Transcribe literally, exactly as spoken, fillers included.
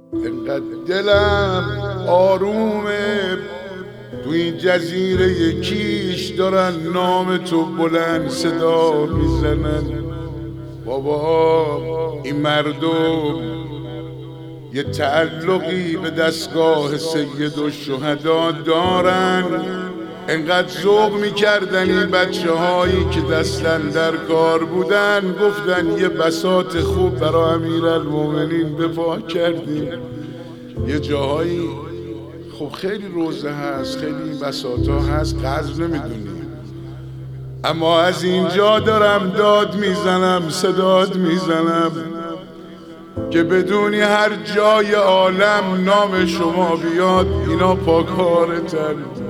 انقدر دلم آرومه تو این جزیره کیش دارن نام تو بلند صدا میزنن. بابا این مردم یه تعلقی به دستگاه سید الشهدا دارن. انقدر ذوق میکردن این بچه هایی که دستن در کار بودن، گفتن یه بساط خوب برای امیرالمومنین به پا کردیم. یه جاهایی خب خیلی روزه هست، خیلی بساط ها هست، قدر نمیدونیم. اما از اینجا دارم داد میزنم، صداد میزنم که بدونی هر جای عالم نام شما بیاد اینا پاکارتن.